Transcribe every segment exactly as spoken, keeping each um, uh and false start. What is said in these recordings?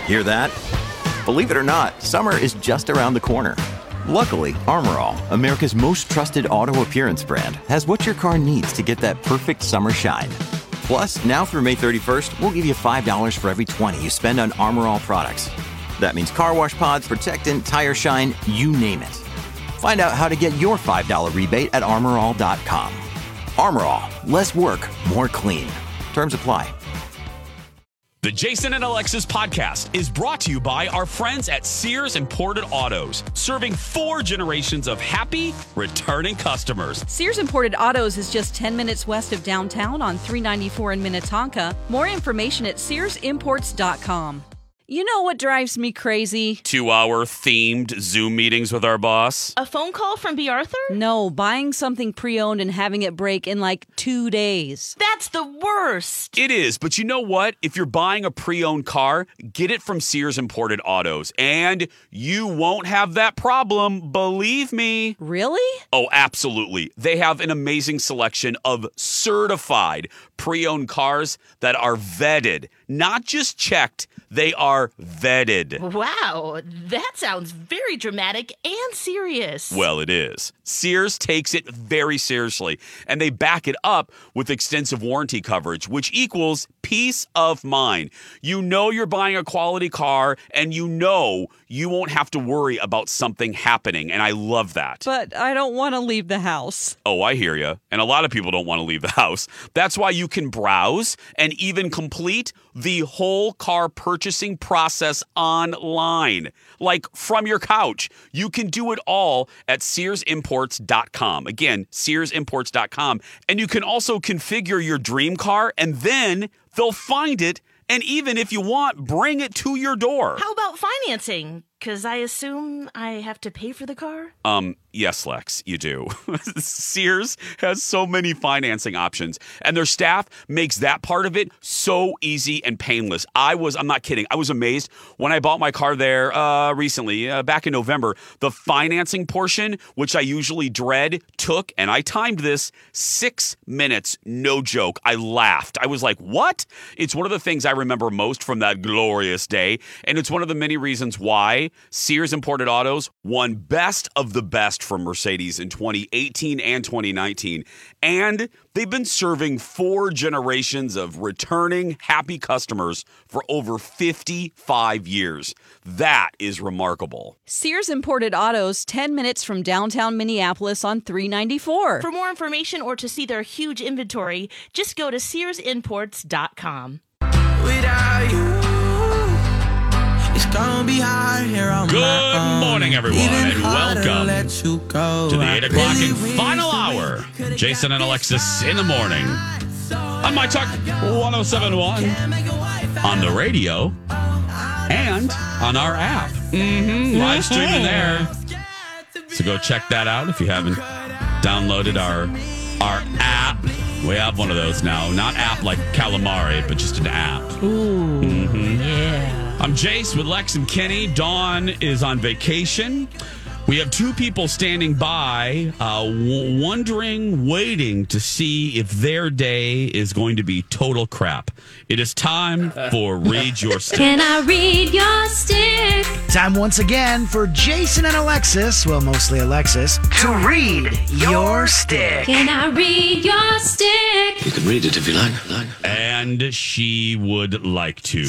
Hear that? Believe it or not, summer is just around the corner. Luckily, Armor All, America's most trusted auto appearance brand, has what your car needs to get that perfect summer shine. Plus, now through May thirty-first, we'll give you five dollars for every twenty you spend on Armor All products. That means car wash pods, protectant, tire shine, you name it. Find out how to get your five dollars rebate at armor all dot com. Armor All, less work, more clean. Terms apply. The Jason and Alexis podcast is brought to you by our friends at Sears Imported Autos, serving four generations of happy, returning customers. Sears Imported Autos is just ten minutes west of downtown on three ninety-four in Minnetonka. More information at sears imports dot com. You know what drives me crazy? Two-hour themed Zoom meetings with our boss. A phone call from B. Arthur? No, buying something pre-owned and having it break in like two days. That's the worst. It is, but you know what? If you're buying a pre-owned car, get it from Sears Imported Autos, and you won't have that problem, believe me. Really? Oh, absolutely. They have an amazing selection of certified pre-owned cars that are vetted, not just checked. They are vetted. Wow, that sounds very dramatic and serious. Well, it is. Sears takes it very seriously, and they back it up with extensive warranty coverage, which equals peace of mind. You know you're buying a quality car, and you know you won't have to worry about something happening, and I love that. But I don't want to leave the house. Oh, I hear you. And a lot of people don't want to leave the house. That's why you can browse and even complete the whole car purchasing process online. Like from your couch. You can do it all at sears imports dot com. Again, sears imports dot com. And you can also configure your dream car, and then they'll find it. And even if you want, bring it to your door. How about financing? Because I assume I have to pay for the car? Um, yes, Lex, you do. Sears has so many financing options, and their staff makes that part of it so easy and painless. I was, I'm not kidding, I was amazed when I bought my car there uh, recently, uh, back in November. The financing portion, which I usually dread, took, and I timed this, six minutes, no joke. I laughed. I was like, what? It's one of the things I remember most from that glorious day, and it's one of the many reasons why Sears Imported Autos won Best of the Best from Mercedes in twenty eighteen and twenty nineteen. And they've been serving four generations of returning happy customers for over fifty-five years. That is remarkable. Sears Imported Autos, ten minutes from downtown Minneapolis on three ninety-four. For more information or to see their huge inventory, just go to sears imports dot com. Without you, it's gonna be hard here on Good my own. morning, everyone, Even and harder to welcome let you go. to the I eight o'clock really and wish final we hour. could've Jason and got Alexis this in the morning. On My Talk one oh seven point one, on the radio, and on our app. Mm-hmm, live streaming there. So go check that out if you haven't downloaded our our app. We have one of those now. Not app like calamari, but just an app. Ooh, mm-hmm. yeah. I'm Jace with Lex and Kenny. Dawn is on vacation. We have two people standing by, uh, w- wondering, waiting to see if their day is going to be total crap. It is time for Read Your Stick. Can I read your stick? Time once again for Jason and Alexis, well, mostly Alexis, to read your stick. Can I read your stick? You can read it if you like. like. And she would like to.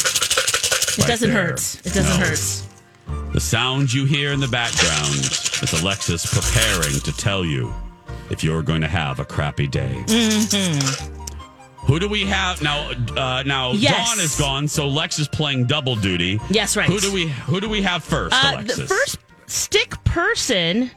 It Right doesn't there. hurt. It doesn't No. hurt. The sound you hear in the background is Alexis preparing to tell you if you're going to have a crappy day. Mm-hmm. Who do we have now? Uh, now Yes. Dawn is gone, so Lex is playing double duty. Yes, right. Who do we Who do we have first, Uh, Alexis? the first stick person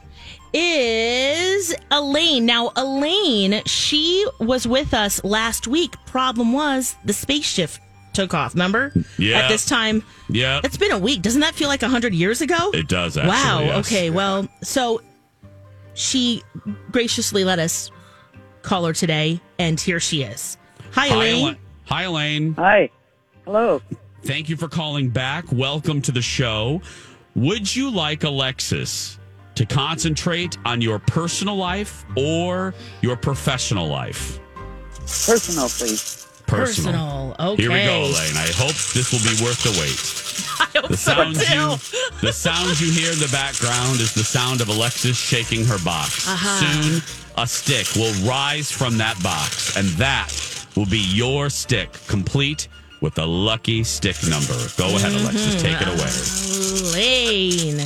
is Elaine. Now, Elaine, she was with us last week. Problem was the spaceship took off, remember? Yeah. At this time. Yeah. It's been a week. Doesn't that feel like one hundred years ago? It does, actually. Wow. Yes. Okay. Well, so she graciously let us call her today, and here she is. Hi, Hi, Elaine. Ela- Hi, Elaine. Hi. Hello. Thank you for calling back. Welcome to the show. Would you like Alexis to concentrate on your personal life or your professional life? Personal, please. Personal. Okay. Here we go, Elaine. I hope this will be worth the wait. I hope The so sounds too. you, the sounds you hear in the background is the sound of Alexis shaking her box. Uh-huh. Soon, a stick will rise from that box, and that will be your stick, complete with a lucky stick number. Go ahead, Alexis, take it away. Elaine.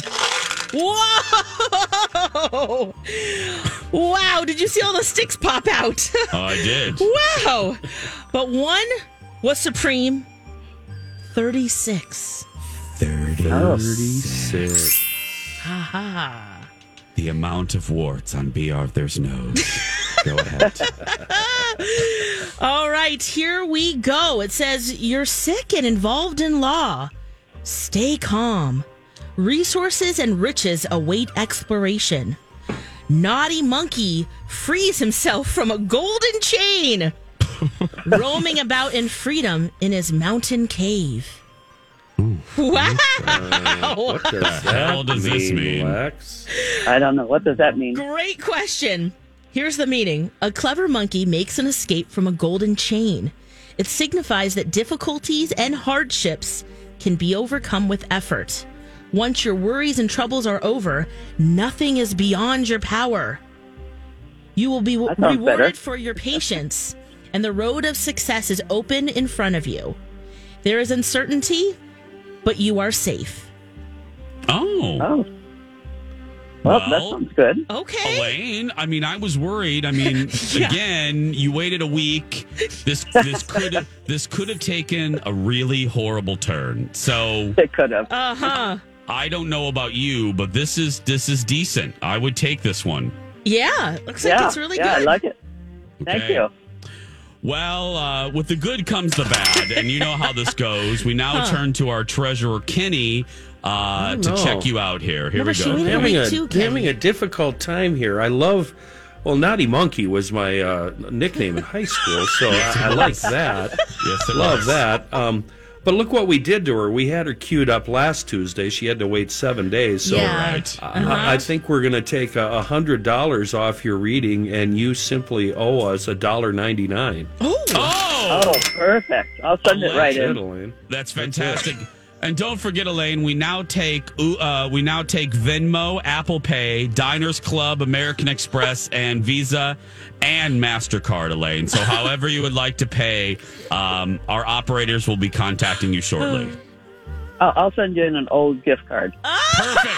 Whoa! Wow! Did you see all the sticks pop out? Oh, I did. Wow! But one was supreme. Thirty-six. thirty-six. Haha. The amount of warts on B. Arthur's nose. Go ahead. All right, here we go. It says you're sick and involved in law. Stay calm. Resources and riches await exploration. Naughty monkey frees himself from a golden chain. Roaming about in freedom in his mountain cave. Wow. What does The hell does this mean? Lex? I don't know. What does that mean? Great question. Here's the meaning. A clever monkey makes an escape from a golden chain. It signifies that difficulties and hardships can be overcome with effort. Once your worries and troubles are over, nothing is beyond your power. You will be That sounds rewarded better. for your patience, and the road of success is open in front of you. There is uncertainty, but you are safe. Oh. Oh. Well, that Well, sounds good. Okay. Elaine, I mean, I was worried. I mean, Yeah. again, you waited a week. This this could have this could have taken a really horrible turn. So It could have. Uh-huh. I don't know about you, but this is this is decent. I would take this one. Yeah. Looks like yeah, it's really yeah, good. I like it. Thank Okay. you. Well, uh, with the good comes the bad, and you know how this goes. We now Huh. turn to our treasurer, Kenny, uh, to no. check you out here. Here No, we but she go. waited I'm having Wait, a too, Kenny. having a difficult time here. I love. Well, Naughty Monkey was my uh, nickname in high school, so I, I like that. Yes, it Love was. that. Um, but look what we did to her. We had her queued up last Tuesday. She had to wait seven days. So Yeah. Right. uh, Uh-huh. I think we're going to take a hundred dollars off your reading, and you simply owe us a dollar ninety nine. Oh, Oh, perfect. I'll send it right in. that's fantastic. And don't forget, Elaine, we now take uh, we now take Venmo, Apple Pay, Diners Club, American Express, and Visa and MasterCard, Elaine. So however you would like to pay, um, our operators will be contacting you shortly. I'll, I'll send you in an old gift card. Perfect.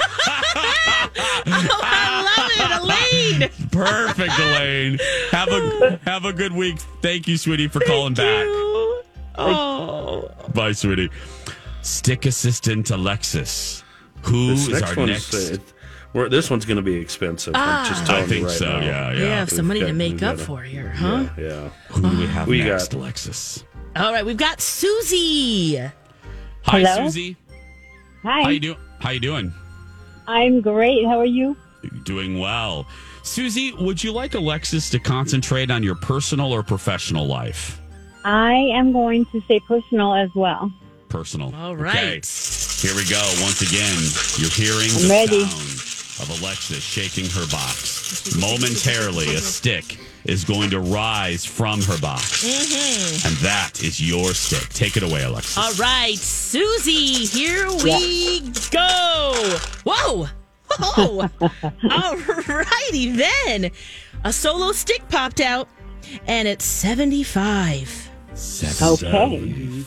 I love it, Elaine. Perfect, Elaine. Have a have a good week. Thank you, sweetie, for calling back. You. Oh. Bye, sweetie. Stick assistant Alexis. Who This is next our one's next? uh, we're, this one's going to be expensive. I'm just Ah. telling I think you right so. now. Yeah, We yeah. have some money to We've got- make we've up got a- for here, huh? Yeah, yeah. Who do we have We next, got- Alexis? All right, we've got Susie. Hi, Hello? Susie. Hi, How you doing? How you doing? I'm great. How are you? Doing well. Susie, would you like Alexis to concentrate on your personal or professional life? I am going to say personal as well. Personal. All Okay. right. Here we go. Once again, you're hearing I'm the ready. sound of Alexis shaking her box. Momentarily, a stick is going to rise from her box. Mm-hmm. And that is your stick. Take it away, Alexis. All right, Susie, here we go. Whoa. Whoa. All righty then. A solo stick popped out, and it's seventy-five. Okay.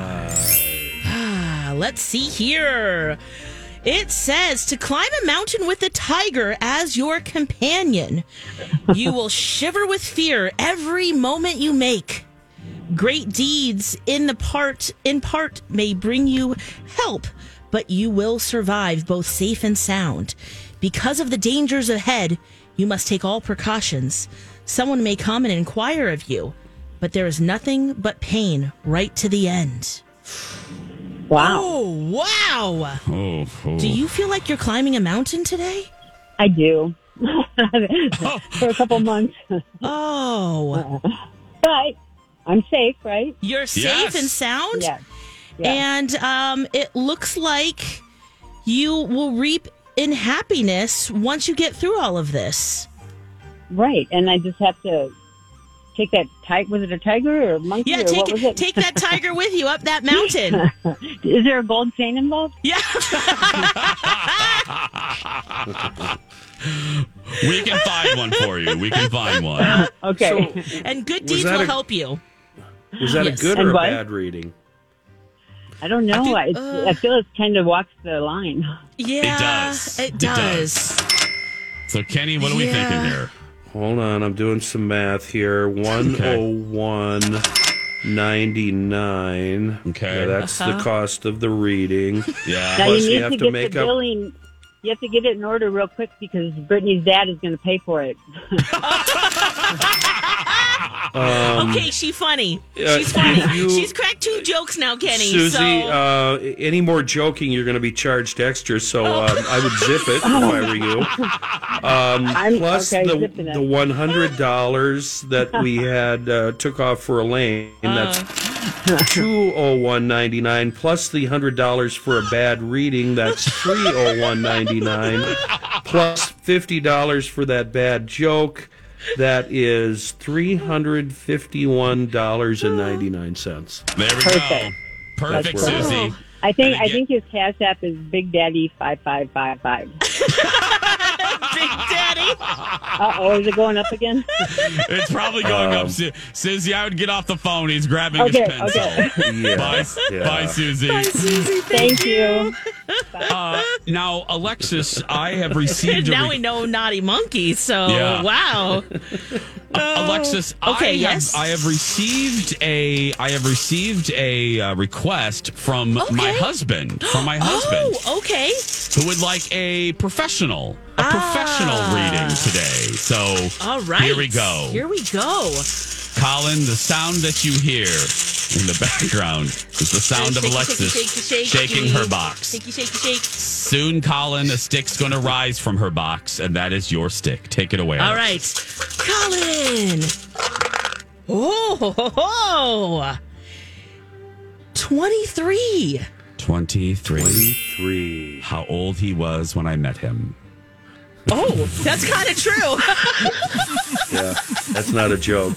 Ah, let's see here. It says to climb a mountain with a tiger as your companion. You will shiver with fear every moment you make. Great deeds in the part in part may bring you help, but you will survive both safe and sound. Because of the dangers ahead, you must take all precautions. Someone may come and inquire of you, but there is nothing but pain right to the end. Wow. Oh, wow. Oh, oh. Do you feel like you're climbing a mountain today? I do. For a couple months. Oh. But I'm safe, right? You're safe Yes. and sound? Yes. Yes. And um, it looks like you will reap in happiness once you get through all of this. Right. And I just have to take that tiger. Was it a tiger or a monkey? Yeah, or take what was it? take that tiger with you up that mountain. Is there a gold chain involved? Yeah. We can find one for you. We can find one. Okay. So, And good Was deeds that will a- help you. was that Yes. a good And or a what? bad reading? I don't know. think- I, it's, uh, I feel it kind of walks the line. Yeah, It does. It It does. So, Kenny, what are we Yeah. thinking here? Hold on, I'm doing some math here. one oh one ninety-nine. Okay. Yeah, that's Uh-huh. the cost of the reading. Yeah. Now Plus, you you need have to to get make the up- billing. You have to get it in order real quick because Brittany's dad is going to pay for it. Um, Okay, she funny. uh, She's funny. you- She's cracked two jokes now, Kenny. Susie, so uh, any more joking, you're going to be charged extra. So um, I would zip it if I were you. Um, I'm- plus okay, the zipping it. the one hundred dollars that we had uh, took off for Elaine. That's two oh one ninety nine. Plus the hundred dollars for a bad reading. That's three oh one ninety nine. Plus fifty dollars for that bad joke. That is three hundred fifty-one dollars and ninety-nine cents. There we Perfect. go. Perfect, That's perfect. Susie. I think And I again- think his cash app is Big Daddy five five five five. Big Daddy. Uh oh, is it going up again? It's probably going Um, up. Su- Susie, I would get off the phone. He's grabbing Okay, his pencil. okay. Yeah, Bye, yeah. bye, Susie. Susie, Thank you. Uh, now, Alexis, I have received a now re- we know Naughty Monkey. So Yeah. wow. Uh, Alexis, Okay, I yes. have, I have received a I have received a uh, request from my Okay. husband from my husband Oh, okay. who would like a professional a Ah. professional reading today. So All right. here we go. Here we go. Colin, the sound that you hear in the background is the sound of Shaky, Alexis shaky, shaky, shaky. shaking her box. Shaky, shaky, shake. Soon, Colin, a stick's going to rise from her box, and that is your stick. Take it away. All Alex. right, Colin. Oh, ho, ho, ho. twenty-three. twenty-three. twenty-three. How old he was when I met him. Oh, that's kind of true. Yeah, that's not a joke.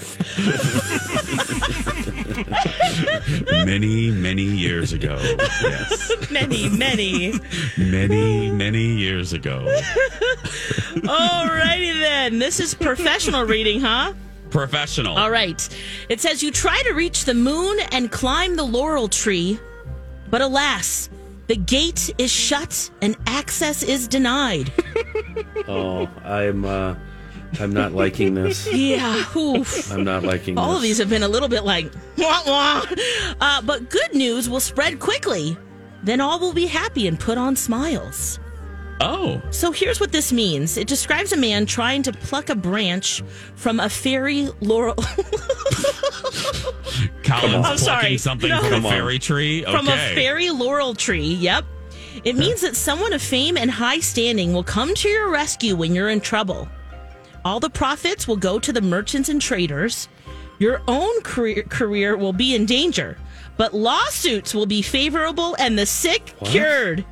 Many, many years ago. Yes. many, many. Many, many years ago. Alrighty then. This is professional reading, huh? Professional. All right. It says you try to reach the moon and climb the laurel tree, but alas, the gate is shut and access is denied. Oh, I'm uh, I'm not liking this. Yeah. Oof. I'm not liking All this. of these have been a little bit like, wah, wah. Uh, but good news will spread quickly. Then all will be happy and put on smiles. Oh. So here's what this means. It describes a man trying to pluck a branch from a fairy laurel. Colin's I'm plucking sorry. something No. from Come a on. fairy tree? Okay. From a fairy laurel tree. Yep. It means that someone of fame and high standing will come to your rescue when you're in trouble. All the profits will go to the merchants and traders. Your own career, career will be in danger, but lawsuits will be favorable and the sick What? cured.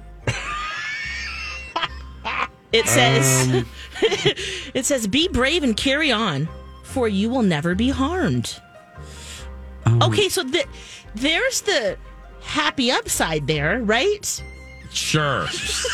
It says, Um, it says, be brave and carry on, for you will never be harmed. Um, Okay, so the, there's the happy upside there, right? Sure.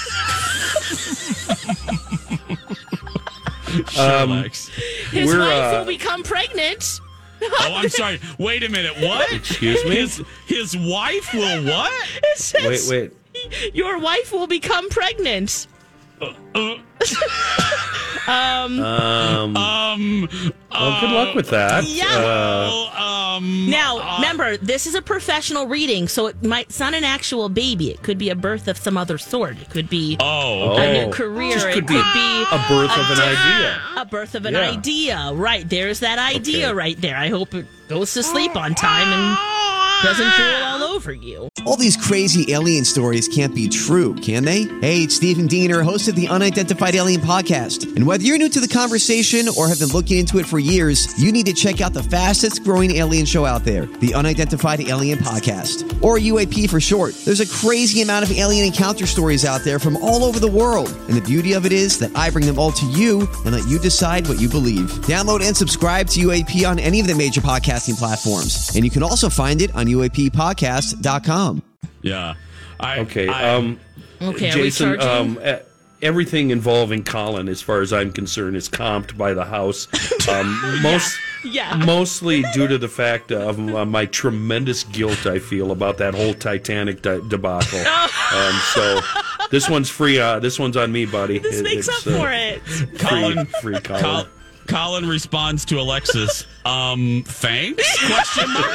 Sure, Um, Lex. His We're, wife uh, will become pregnant. Oh, I'm sorry. Wait a minute. What? Excuse me? His, his wife will what? It says, wait, wait. your wife will become pregnant. Uh, Um, um. well, good luck with that. Yeah. Uh, Well, um. Now, uh, remember, this is a professional reading, so it might it's not an actual baby. It could be a birth of some other sort. It could be Oh. Oh. a new career. Just it could could be be a birth of an idea. a birth of an Yeah. idea. Right, there's that idea Okay. right there. I hope it goes to sleep on time and doesn't drool all over you. All these crazy alien stories can't be true, can they? Hey, it's Stephen Diener, host of the Unidentified Alien Podcast. And whether you're new to the conversation or have been looking into it for years, you need to check out the fastest growing alien show out there, the Unidentified Alien Podcast, or U A P for short. There's a crazy amount of alien encounter stories out there from all over the world. And the beauty of it is that I bring them all to you and let you decide what you believe. Download and subscribe to U A P on any of the major podcasting platforms. And you can also find it on U A P podcast dot com. Yeah. I, okay. I, um, okay. Jason, Are we charging? um, uh, everything involving Colin, as far as I'm concerned, is comped by the house. Um, most, yeah. Mostly due to the fact of uh, my tremendous guilt I feel about that whole Titanic de- debacle. um, so this one's free. Uh, this one's on me, buddy. This it, makes it's, up uh, for it. Colin, free, free Colin. Col- Colin responds to Alexis, um, thanks? Question mark?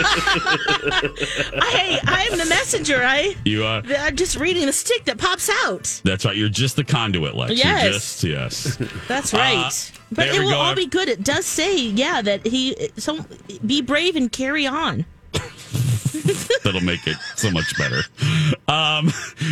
Hey, I am the messenger. I, You are. I'm just reading the stick that pops out. That's right. You're just the conduit, Lex. Yes. You're just, yes. That's right. Uh, but there it we will go. all be good. It does say, yeah, that he, so be brave and carry on. That'll make it so much better. Um,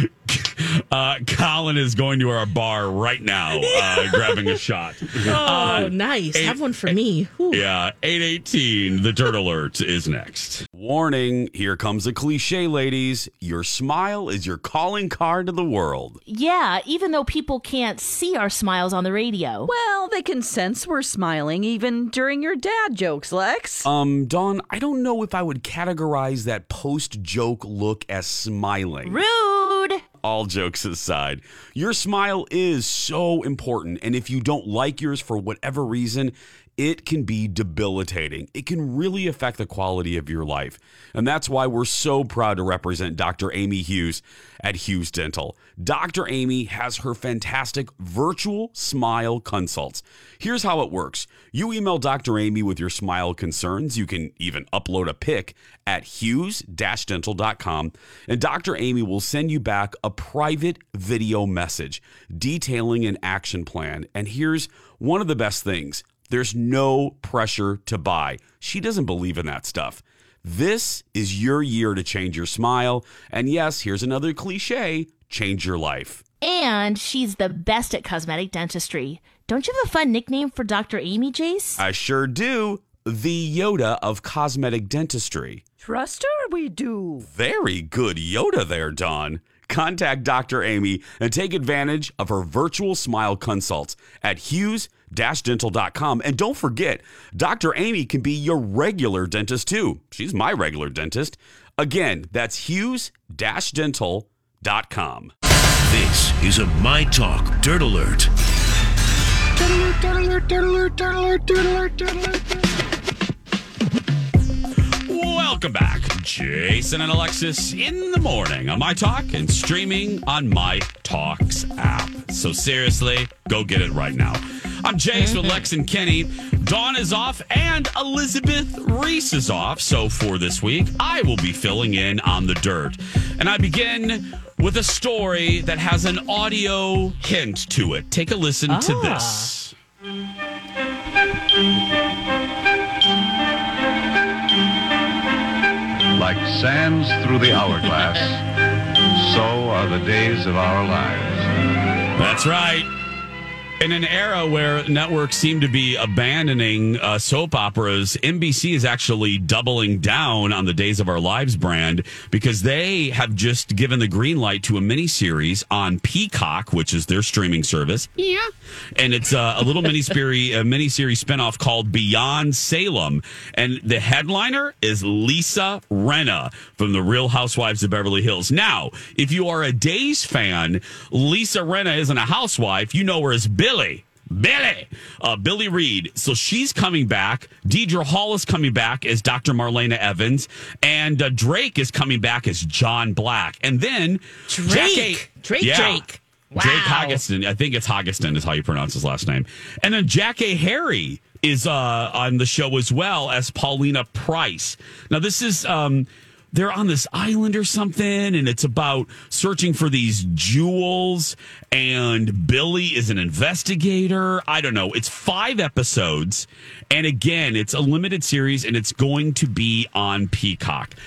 uh, Colin is going to our bar right now, uh, grabbing a shot. Oh, Uh, nice. eight- Have one for me. Whew. Yeah, eight eighteen, the Dirt Alert is next. Warning, here comes a cliche, ladies. Your smile is your calling card to the world. Yeah, even though people can't see our smiles on the radio. Well, they can sense we're smiling even during your dad jokes, Lex. Um, Dawn, I don't know if I would categorize that post-joke look as smiling. Rude! All jokes aside, your smile is so important, and if you don't like yours for whatever reason, it can be debilitating. It can really affect the quality of your life. And that's why we're so proud to represent Doctor Amy Hughes at Hughes Dental. Doctor Amy has her fantastic virtual smile consults. Here's how it works. You email Doctor Amy with your smile concerns. You can even upload a pic at hughes dash dental dot com, and Doctor Amy will send you back a private video message detailing an action plan. And here's one of the best things. There's no pressure to buy. She doesn't believe in that stuff. This is your year to change your smile. And yes, here's another cliche, change your life. And she's the best at cosmetic dentistry. Don't you have a fun nickname for Doctor Amy, Jace? I sure do. The Yoda of cosmetic dentistry. Trust her, we do. Very good Yoda there, Dawn. Contact Doctor Amy and take advantage of her virtual smile consults at hughes dash dental dot com. And don't forget, Doctor Amy can be your regular dentist too. She's my regular dentist. Again, that's hughes dash dental dot com. This is a My Talk Dirt Alert. Dirt alert, dirt alert, dirt alert, dirt alert, dirt alert, dirt alert, dirt alert. Welcome back. Jason and Alexis in the morning on My Talk and streaming on My Talks app. So seriously, go get it right now. I'm Jace with Lex and Kenny. Dawn is off and Elizabeth Reese is off. So for this week, I will be filling in on the dirt. And I begin with a story that has an audio hint to it. Take a listen Ah. to this. Like sands through the hourglass, so are the days of our lives. That's right. In an era where networks seem to be abandoning uh, soap operas, N B C is actually doubling down on the Days of Our Lives brand because they have just given the green light to a miniseries on Peacock, which is their streaming service. Yeah. And it's uh, a little miniseries, a miniseries spinoff called Beyond Salem. And the headliner is Lisa Rinna from The Real Housewives of Beverly Hills. Now, if you are a Days fan, Lisa Rinna isn't a housewife. You know her as Billy. Billy, Billy, uh, Billy Reed. So she's coming back. Deidre Hall is coming back as Doctor Marlena Evans, and uh, Drake is coming back as John Black. And then Drake, Jackie, Drake, yeah, Drake. Wow. Drake Hoggeston. I think it's Hoggeston is how you pronounce his last name. And then Jackie Harry is uh, on the show as well as Paulina Price. Now this is. Um, They're on this island or something, and it's about searching for these jewels, and Billy is an investigator. I don't know. It's five episodes, and again, it's a limited series, and it's going to be on Peacock.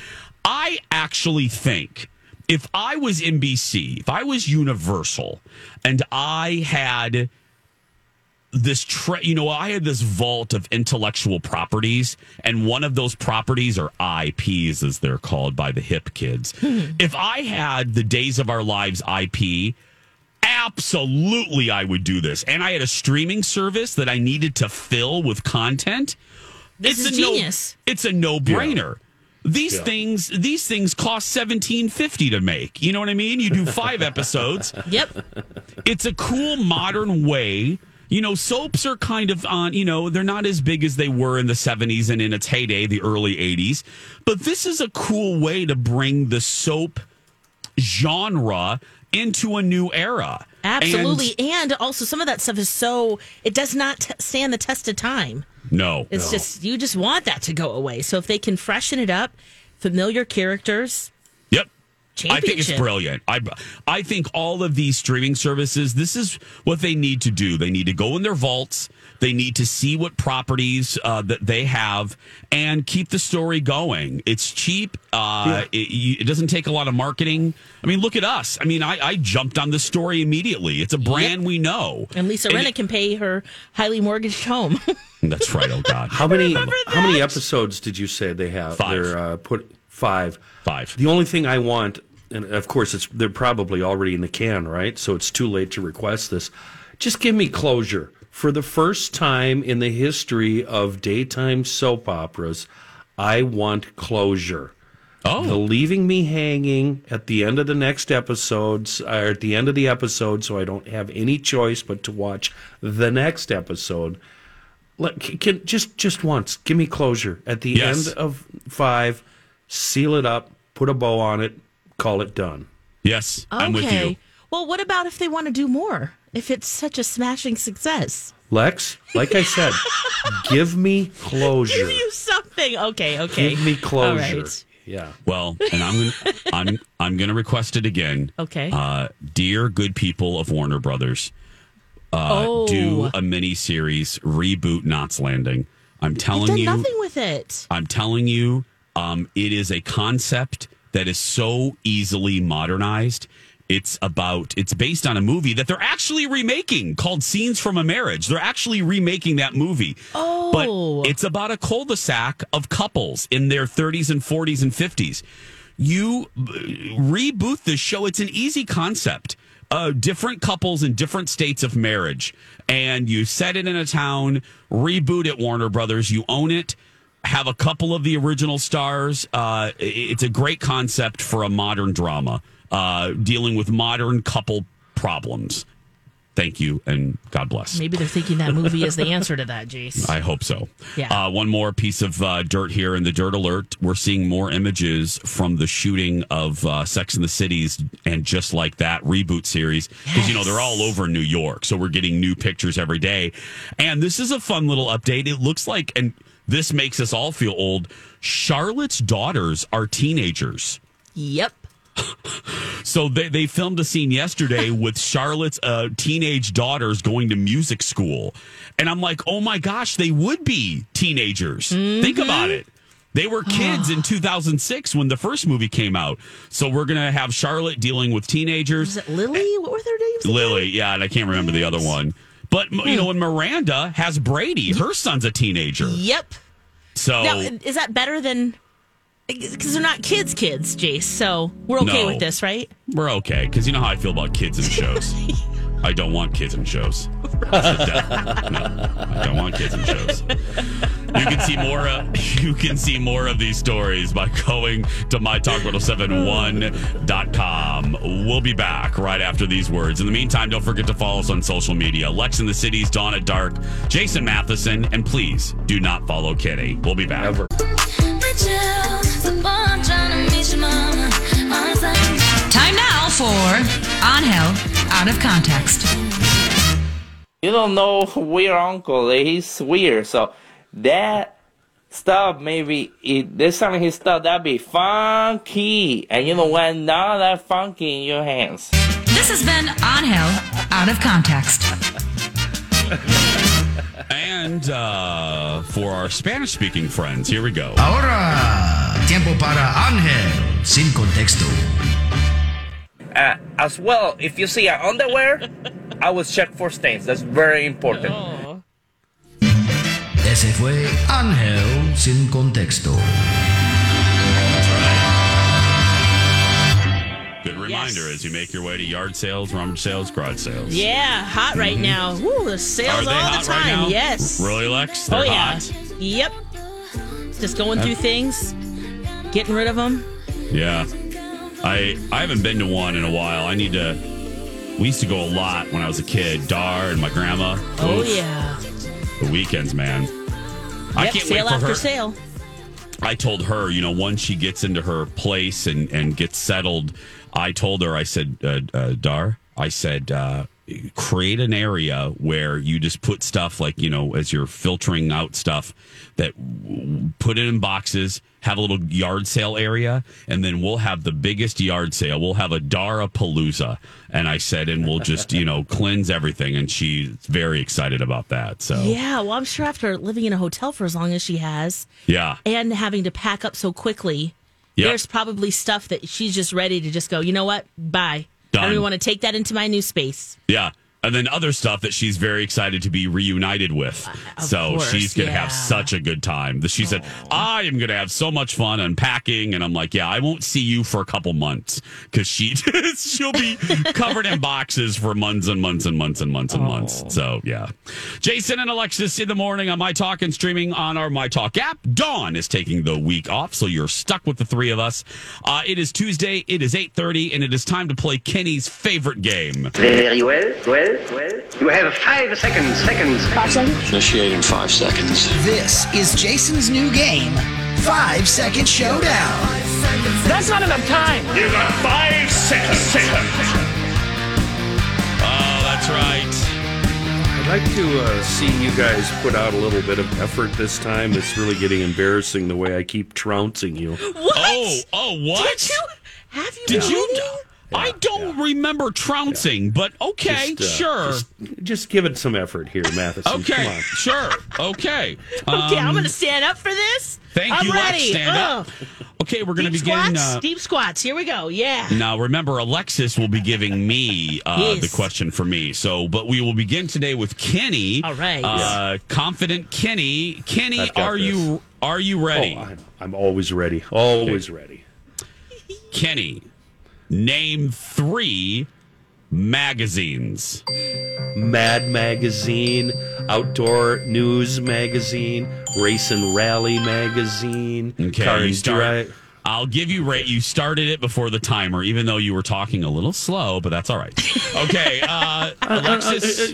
I actually think if I was N B C, if I was Universal, and I had this, tre- you know, I had this vault of intellectual properties, and one of those properties are I Ps, as they're called by the hip kids. If I had the Days of Our Lives I P, absolutely I would do this. And I had a streaming service that I needed to fill with content. This it's is a genius. No, it's a no-brainer. Yeah. These Yeah. things, these things cost seventeen fifty to make. You know what I mean? You do five episodes. Yep. It's a cool modern way. You know, soaps are kind of on, you know, they're not as big as they were in the seventies and in its heyday, the early eighties. But this is a cool way to bring the soap genre into a new era. Absolutely. And, and also, some of that stuff is so, it does not t- stand the test of time. No. It's no. just, you just want that to go away. So if they can freshen it up, familiar characters. Yep. I think it's Championship. brilliant. I, I think all of these streaming services, this is what they need to do. They need to go in their vaults. They need to see what properties uh, that they have and keep the story going. It's cheap. Uh, Yeah. it, it doesn't take a lot of marketing. I mean, look at us. I mean, I, I jumped on this story immediately. It's a brand Yep. we know. And Lisa And Rinna it- can pay her highly mortgaged home. That's right. Oh, God. How many how many episodes did you say they have? Five. They're uh, put five. Five. The only thing I want, and of course it's they're probably already in the can, right? So it's too late to request this. Just give me closure. For the first time in the history of daytime soap operas, I want closure. Oh. The leaving me hanging at the end of the next episodes, or at the end of the episode, so I don't have any choice but to watch the next episode. Let, can, just just once, give me closure. At the Yes. end of five, seal it up, put a bow on it, call it done. Yes, I'm with you. Well, what about if they want to do more? If it's such a smashing success? Lex, like I said, give me closure. Give you something. Okay, okay. Give me closure. All right. Yeah. Well, and I'm gonna, I'm I'm going to request it again. Okay. Uh, dear good people of Warner Brothers, uh, Oh. do a mini series reboot Knots Landing. I'm They've telling done you, nothing with it. I'm telling you, um, it is a concept that is so easily modernized. It's about, it's based on a movie that they're actually remaking called Scenes from a Marriage. They're actually remaking that movie. Oh. But it's about a cul-de-sac of couples in their thirties and forties and fifties. You uh, reboot this show. It's an easy concept. Uh, different couples in different states of marriage. And you set it in a town, reboot it, Warner Brothers. You own it. Have a couple of the original stars. Uh, it's a great concept for a modern drama. Uh, dealing with modern couple problems. Thank you, and God bless. Maybe they're thinking that movie is the answer to that, Jace. I hope so. Yeah. Uh, one more piece of uh, dirt here in the Dirt Alert. We're seeing more images from the shooting of uh, Sex and the Cities and Just Like That reboot series. Because, you know, they're all over New York, so we're getting new pictures every day. And this is a fun little update. It looks like, and this makes us all feel old, Charlotte's daughters are teenagers. Yep. So they, they filmed a scene yesterday with Charlotte's uh, teenage daughters going to music school. And I'm like, oh my gosh, they would be teenagers. Mm-hmm. Think about it. They were kids in two thousand six when the first movie came out. So we're going to have Charlotte dealing with teenagers. Was it Lily? What were their names? again? Lily, yeah, and I can't remember the other one. But, you know, and Miranda has Brady. Her son's a teenager. Yep. So Now, is that better than... Because they're not kids kids, Jace, so we're okay No. with this, right? We're okay, because you know how I feel about kids in shows. I don't want kids in shows. It's a death. No, I don't want kids in shows. You can see more. Of, you can see more of these stories by going to my talk one oh seven one dot com. We'll be back right after these words. In the meantime, don't forget to follow us on social media. Lex in the Cities, Dawn at Dark, Jason Matheson, and please do not follow Kitty. We'll be back. Ever. Time now for Angel Out of Context. You don't know weird uncle. He's weird. So that stuff maybe it, there's something his stuff that be funky, and you know when none of that funky in your hands. This has been Angel Out of Context. And uh, for our Spanish-speaking friends, here we go. Ahora. tiempo para Ángel Sin Contexto. Uh, as well, if you see an underwear, I will check for stains. That's very important. Oh. Ese fue Ángel Sin Contexto. Good reminder as you make your way to yard sales, rummage sales, garage sales. Yeah, hot right now. Woo, the sales Are they all hot the right time. now? Yes. Really, Lex? They're oh yeah. hot? Yep. Just going That- through things, getting rid of them. Yeah. I I haven't been to one in a while. I need to. We used to go a lot when I was a kid. Dar and my grandma. Oh Oof. yeah. The weekends, man. I Yep, can't sale wait for after her. sale. I told her, you know, once she gets into her place and, and gets settled, I told her, I said, uh, uh, Dar, I said, uh, create an area where you just put stuff like, you know, as you're filtering out stuff, that w- put it in boxes, have a little yard sale area, and then we'll have the biggest yard sale. We'll have a Dara Palooza. And I said, and we'll just, you know, cleanse everything. And she's very excited about that. So, Yeah, well, I'm sure after living in a hotel for as long as she has, yeah. and having to pack up so quickly, Yep. there's probably stuff that she's just ready to just go, you know what? Bye. I Done. don't even want to take that into my new space. Yeah. And then other stuff that she's very excited to be reunited with. Of so course, she's going to yeah. have such a good time. She said, I am going to have so much fun unpacking. And I'm like, yeah, I won't see you for a couple months because she, she'll be covered in boxes for months and months and months and months and months. So, yeah. Jason and Alexis in the morning on My Talk and streaming on our My Talk app. Dawn is taking the week off, so you're stuck with the three of us. Uh, it is Tuesday. It is eight thirty, and it is time to play Kenny's favorite game. Very well, well, well. You have five seconds, seconds. Five seconds? Initiate in five seconds. This is Jason's new game, Five Second Showdown. That's not enough time. You got five seconds. Oh, that's right. I'd like to uh, see you guys put out a little bit of effort this time. It's really getting embarrassing the way I keep trouncing you. What? Oh, oh, what? Did you? Have you? Did really? you? I don't remember trouncing, but okay, Just, uh, sure. Just, just give it some effort here, Matheson. Okay, Come on. sure. Okay. Okay, I'm Um, going to stand up for this. Thank I'm you, Lex. ready. Stand up. Ugh. Okay, we're going to Deep begin. squats. Uh, Deep squats. Here we go. Yeah. now, remember, Alexis will be giving me uh, Yes. the question for me. So, but we will begin today with Kenny. All right. Uh, confident Kenny. Kenny, I've got are this. you are you ready? Oh, I'm, I'm always ready. Always ready. Kenny, name three magazines. Mad Magazine, Outdoor News Magazine, Race and Rally Magazine. Okay, Car you and start. Drive. I'll give you rate. You started it before the timer, even though you were talking a little slow, but that's all right. Okay, uh, Alexis.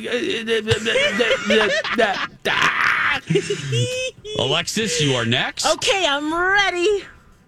Alexis, you are next. Okay, I'm ready.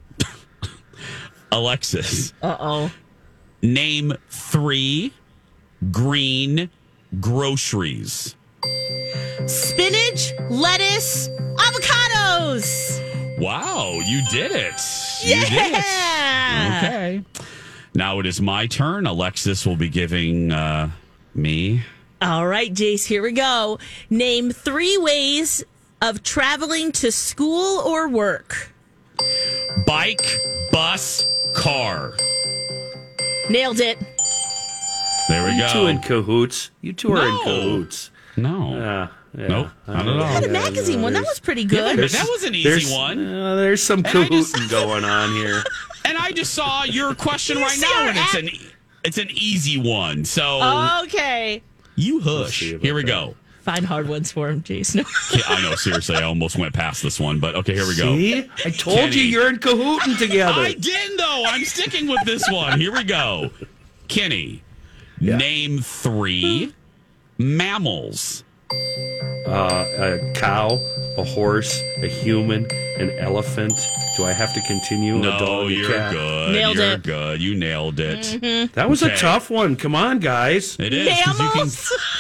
Alexis, Uh oh. name three green groceries. Spinach, lettuce, avocados. Wow, you did it. You did it. Yeah. Okay. Now it is my turn. Alexis will be giving uh, me. All right, Jace, here we go. Name three ways of traveling to school or work. Bike, bus, car. Nailed it. There we You go. two in cahoots. You two are in No. cahoots. No. Uh, yeah. Nope, not at all. I had a Yeah, magazine no, one. That there's- was pretty Yeah, good. but that was an easy there's, one. uh, there's some And I just- cahooting going on here. And I just saw your question You right see now, our and it's app? an it's an easy one. So Okay. you We'll hush. see about Here we that. go. Find hard ones for him, Jace. No. Yeah, I know. Seriously, I almost went past this one, but okay, here we go. See? I told Kenny. you you're in cahooting together. I didn't though. I'm sticking with this one. Here we go. Kenny, Yeah. name three mammals. Uh, a cow, a horse, a human, an elephant. Do I have to continue? No, a dog, a you're cat? good. Nailed you're it. good. You nailed it. Mm-hmm. That was Okay. a tough one. Come on, guys. It is. 'cause you can-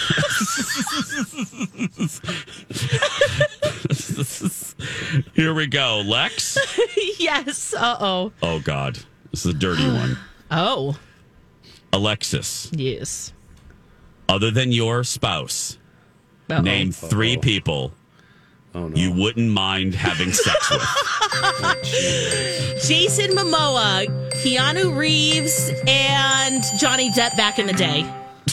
Mammals. Here we go. Lex. Yes. Uh oh. Oh, God. This is a dirty one. Oh. Alexis, Yes. other than your spouse, Uh-oh. name three Uh-oh. people Oh, no. you wouldn't mind having sex with. Oh, Jason Momoa, Keanu Reeves, and Johnny Depp back in the day.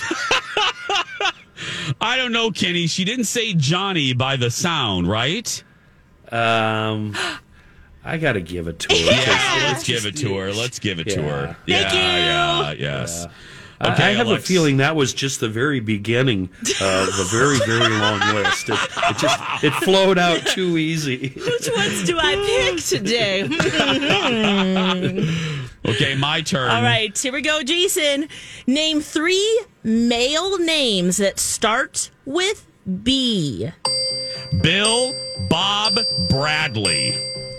I don't know, Kenny. She didn't say Johnny by the sound, right? Um, I got to give it to her. Yeah, let's give it to her. Let's give it to Yeah. her. Thank yeah, you. yeah, yes. Yeah. Okay, I have Alex. a feeling that was just the very beginning of a very, very long list. It, it just it flowed out too easy. Which ones do I pick today? Okay, my turn. All right, here we go, Jason. Name three male names that start with B. Bill Bob Bradley.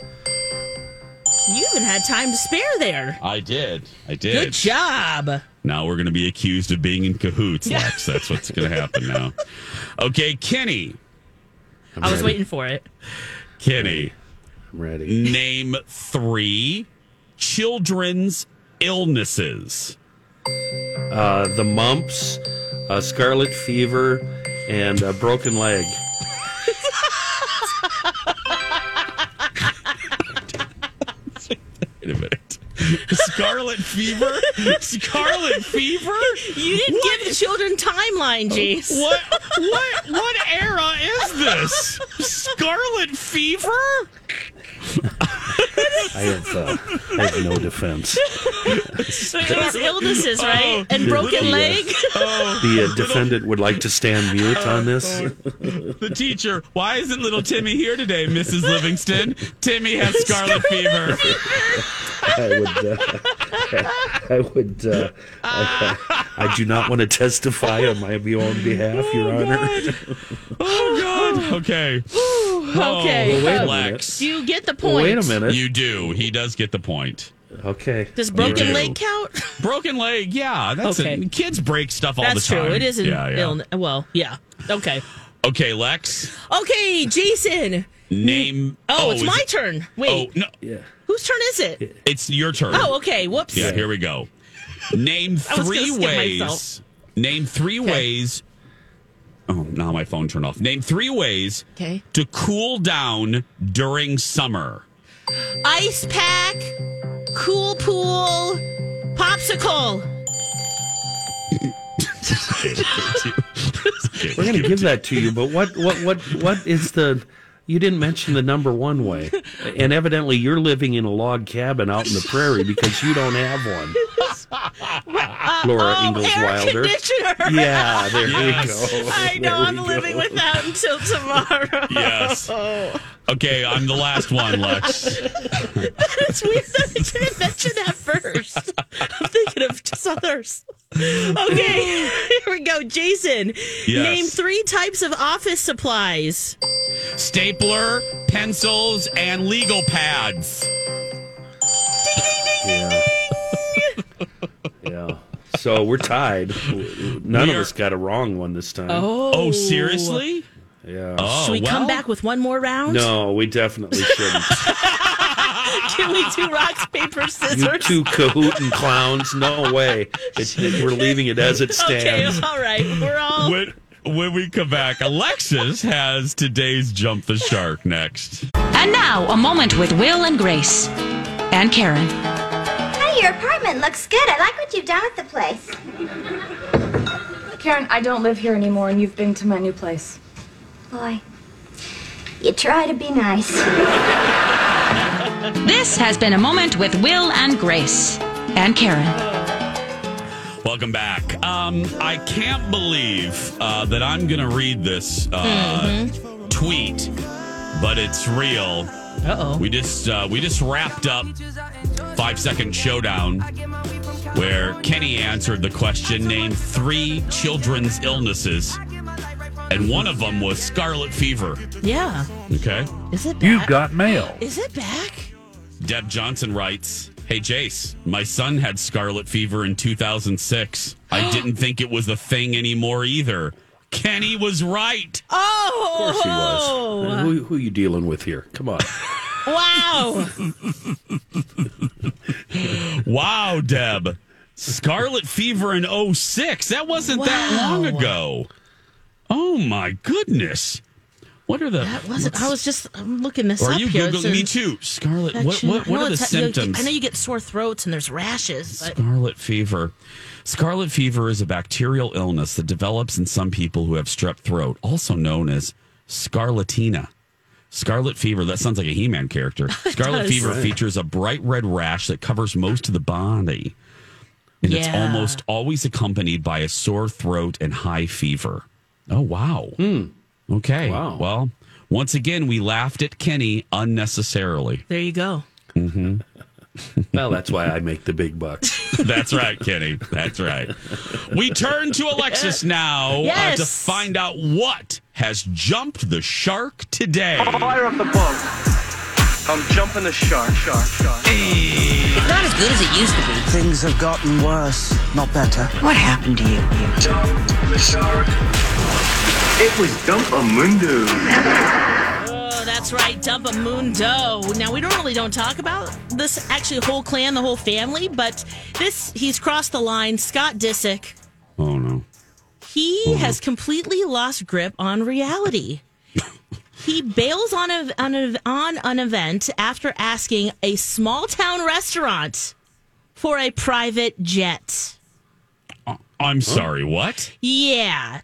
You even had time to spare there. I did. I did. Good job. Now we're going to be accused of being in cahoots, Lex. That's what's going to happen now. Okay, Kenny. I'm I was ready. waiting for it. Kenny. I'm ready. Name three children's illnesses. Uh, the mumps, uh, scarlet fever, and a broken leg. Wait a minute. Scarlet fever? Scarlet fever? You didn't What? give the children timeline, Jace. What what what era is this? Scarlet fever? I have, uh, I have no defense. It was illnesses, right? And broken The, uh, leg. The uh, defendant would like to stand mute on this. The teacher, why isn't little Timmy here today, Missus Livingston? Timmy has scarlet fever. I would, uh, I would, uh, I, I do not want to testify on my own behalf, Your Honor. Oh, God. Okay. Okay. Oh, wait a Lex. Do you get the Well, point? wait a minute. You do. He does get the point. Okay. Does broken You do. leg count? Broken leg, yeah. That's Okay. it. Kids break stuff all That's the time. true. It is an yeah, yeah. illness. Well, yeah. Okay. Okay, Lex. Okay, Jason. Name. Oh, it's is my it- turn. Wait. Oh, no. Yeah. Whose turn is it? It's your turn. Oh, okay. Whoops. Yeah, here we go. Name I was three gonna skip ways. myself. Name three ways. Oh, now my phone turned off. Name three ways Okay. to cool down during summer. Ice pack, cool pool, popsicle. We're going to give that to you, but what, what, what, what is the? You didn't mention the number one way, and evidently you're living in a log cabin out in the prairie because you don't have one. Laura oh, Ingalls air Wilder. Conditioner. Yeah, there Yes. you go. I know. There I'm we living go. without until tomorrow. Yes. Okay, I'm the last one, Lex. It's weird that I didn't mention that first. I'm thinking of just others. Okay, here we go. Jason, Yes. name three types of office supplies. Stapler, pencils, and legal pads. Yeah. Yeah. So we're tied. None We of are- us got a wrong one this time. Oh, Oh, seriously? Yeah. Oh, Should we well, come back with one more round? No, we definitely shouldn't. Can we do rocks, paper, You scissors? two cahootin' clowns. No way. It, it- we're leaving it as it Okay, stands. all right. We're all. When, when we come back, Alexis has today's Jump the Shark next. And now, a moment with Will and Grace. And Karen. Hey, your apartment looks good. I like what you've done with the place. Karen, I don't live here anymore, and you've been to my new place. Boy, you try to be nice. This has been a moment with Will and Grace. And Karen. Welcome back. Um, I can't believe uh, that I'm going to read this uh, Mm-hmm. tweet, but it's real. Uh-oh. We just uh, we just wrapped up Five Second Showdown, where Kenny answered the question: name three children's illnesses, and one of them was scarlet fever. Yeah. Okay. Is it back? You've got mail. Is it back? Deb Johnson writes, "Hey Jace, my son had scarlet fever in two thousand six. I didn't think it was a thing anymore either. Kenny was right." Oh, Of course he was. Uh, who, who are you dealing with here? Come on. Wow. Wow, Deb. Scarlet fever in oh six. That wasn't that Wow. long ago. Oh, my goodness. What are the? That wasn't. I was just I'm looking this Or up are you here. Googling? Me too. Scarlet. What? Infection. What? I What know are the it's- you know, symptoms? I know you get sore throats and there's rashes. But Scarlet fever. Scarlet fever is a bacterial illness that develops in some people who have strep throat, also known as scarlatina. Scarlet fever, that sounds like a He-Man character. Scarlet does. fever Right. features a bright red rash that covers most of the body. And it's Yeah. almost always accompanied by a sore throat and high fever. Oh, wow. Okay. Wow. Well, once again, we laughed at Kenny unnecessarily. there you go. Mm-hmm. Well, that's why I make the big bucks. That's right, Kenny. That's right. We turn to Alexis now uh, Yes. to find out what has jumped the shark today. Fire up the boat. I'm jumping the shark, shark, shark. It's not as good as it used to be. Things have gotten worse, not better. What happened to you? Jump the shark. It was Dumpamundo. Oh, that's right, Dumpamundo. Now, we normally don't talk about this actually whole clan, the whole family, but this, he's crossed the line. Scott Disick, Oh, no. he has completely lost grip on reality. He bails on, a, on, a, on an event after asking a small town restaurant for a private jet. I'm sorry, what? Yeah.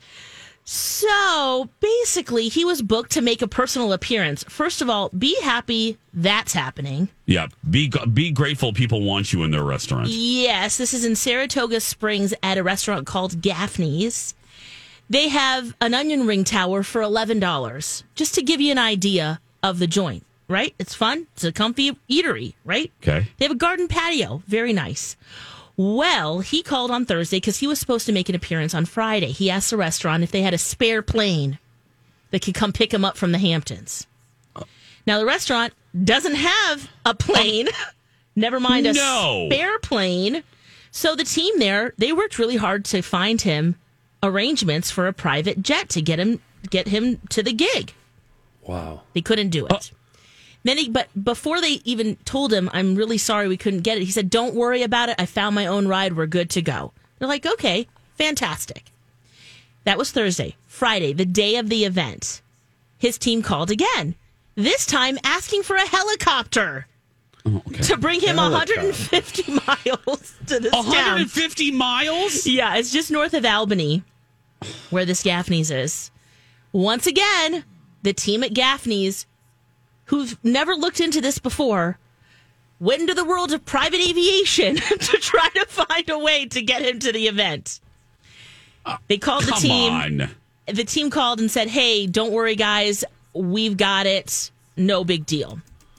So basically, he was booked to make a personal appearance. First of all, be happy that's happening. Yeah, be be grateful people want you in their restaurant. Yes, this is in Saratoga Springs at a restaurant called Gaffney's. They have an onion ring tower for eleven dollars, just to give you an idea of the joint, right? It's fun. It's a comfy eatery, right? Okay. They have a garden patio. Very nice. Well, he called on Thursday because he was supposed to make an appearance on Friday. He asked the restaurant if they had a spare plane that could come pick him up from the Hamptons. Now, the restaurant doesn't have a plane, never mind a No. spare plane. So the team there, they worked really hard to find him arrangements for a private jet to get him get him to the gig. Wow. They couldn't do it. Then he, but before they even told him, I'm really sorry we couldn't get it, he said, don't worry about it. I found my own ride. We're good to go. They're like, okay, fantastic. That was Thursday. Friday, the day of the event, his team called again, this time asking for a helicopter Oh, okay. to bring him Helicopter. one hundred fifty miles to this one hundred town. fifty miles? Yeah, it's just north of Albany, where this Gaffney's is. Once again, the team at Gaffney's, who've never looked into this before, went into the world of private aviation to try to find a way to get him to the event. They called the Come team. on. The team called and said, hey, don't worry, guys. We've got it. No big deal.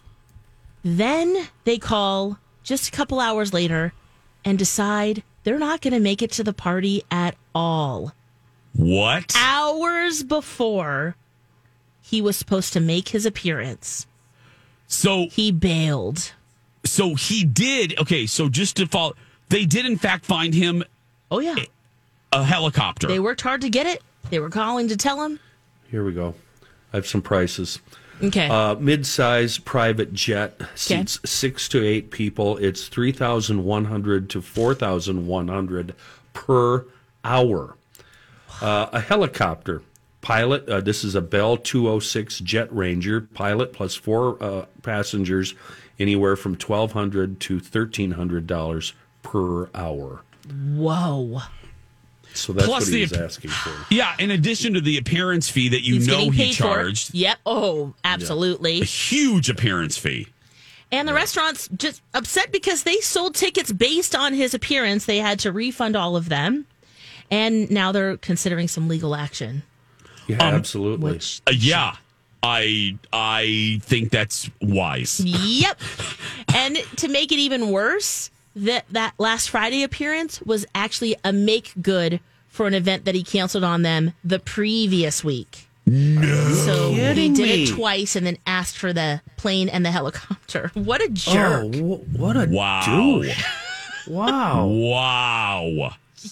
Then they call just a couple hours later and decide they're not going to make it to the party at all. What? Hours before he was supposed to make his appearance, So he bailed. so he did. Okay, so just to follow, they did in fact find him Oh, yeah. a helicopter. They worked hard to get it. They were calling to tell him. Here we go. I have some prices. Okay. Uh, mid-size private jet seats six to eight people. It's three thousand one hundred to four thousand one hundred per hour. Uh, a helicopter pilot. Uh, this is a Bell two oh six Jet Ranger pilot plus four uh, passengers, anywhere from twelve hundred to thirteen hundred dollars per hour. Whoa. So that's Plus what the he was ap- asking for. Yeah, in addition to the appearance fee that you He's know getting he paid for. charged, Yep. Oh, absolutely. a huge appearance fee. And the restaurant's just upset because they sold tickets based on his appearance. They had to refund all of them. And now they're considering some legal action. Yeah, Um, absolutely. Which, Uh, yeah, I I think that's wise. yep. And to make it even worse, that that last Friday appearance was actually a make good for an event that he canceled on them the previous week. No. So he Kidding did me. it twice and then asked for the plane and the helicopter. What a jerk. Oh, wh- what a Wow. douche. Wow. Wow.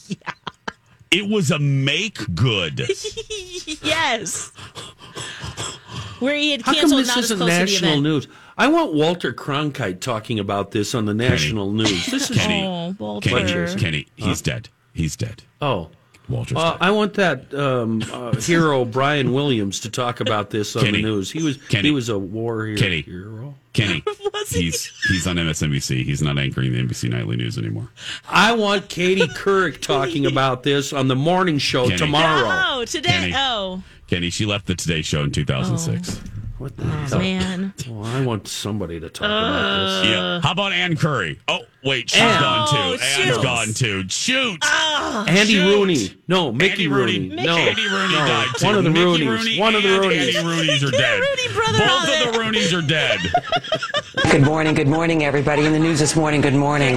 It was a make good. Yes. Where he had How come canceled this not as isn't close to the national event. news? I want Walter Cronkite talking about this on the national news. This is Kenny, Oh, Walter. Kenny, Kenny, he's dead. He's dead. oh, Walter's Uh, dead. I want that um, uh, hero Brian Williams to talk about this on Kenny. the news. He was Kenny. he was a war hero. Kenny. hero. Kenny, he's he's on M S N B C. He's not anchoring the N B C Nightly News anymore. I want Katie Couric talking about this on the morning show Kenny. tomorrow. Oh, today. Kenny. Oh. Kenny, she left the Today Show in two thousand six. What the Oh, hell? man. Well, I want somebody to talk Uh, about this. Yeah. How about Ann Curry? Oh, wait, she's Ann. gone too. Oh, Ann's shoot. gone too. Shoot. Oh, Andy Shoot. Rooney. No, Mickey Andy Rooney. Rooney. No, Andy Rooney no. died too. One of the Mickey Rooneys. Rooney One of the and Rooneys. Andy Rooney's are dead. Rooney brother Both on of it. the Rooneys are dead. Good morning, good morning, everybody. In the news this morning, good morning.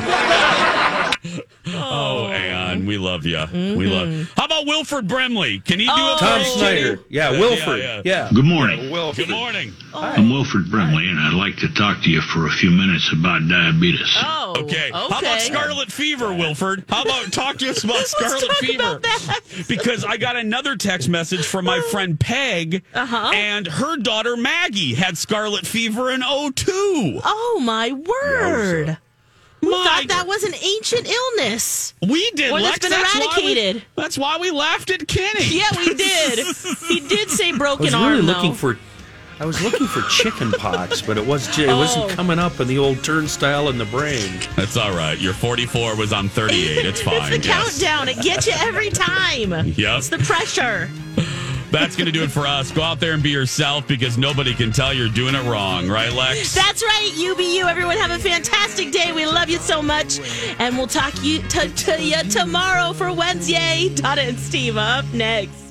Oh, Ann, we love you. Mm-hmm. We love. How about Wilford Brimley? Can he do Oh. it? Tom for us, Snyder. Kenny? Yeah, Uh, Wilford. yeah, Yeah. Good morning. Good morning. I'm Wilford Brimley, and I'd like to talk to you for a few minutes about diabetes. Oh, Okay. How about scarlet fever, Wilford? How about talk to us about scarlet talk fever? about that. Because I got another text message from my friend Peg, Uh-huh. and her daughter Maggie had scarlet fever in oh two. Oh, my word. We My thought that was an ancient illness. We did. Or Lex. that's been That's why we- eradicated. That's why we laughed at Kenny. Yeah, we did. He did say I broken was arm, really looking though. for. I was looking for chicken pox, but it was it wasn't Oh. coming up in the old turnstile in the brain. That's all right. Your forty-four was on thirty-eight. It's fine. It's the yes. countdown. It gets you every time. Yep. It's the pressure. That's going to do it for us. Go out there and be yourself because nobody can tell you're doing it wrong. Right, Lex? That's right. You be you. Everyone have a fantastic day. We love you so much. And we'll talk you to, to you tomorrow for Wednesday. Donna and Steve up next.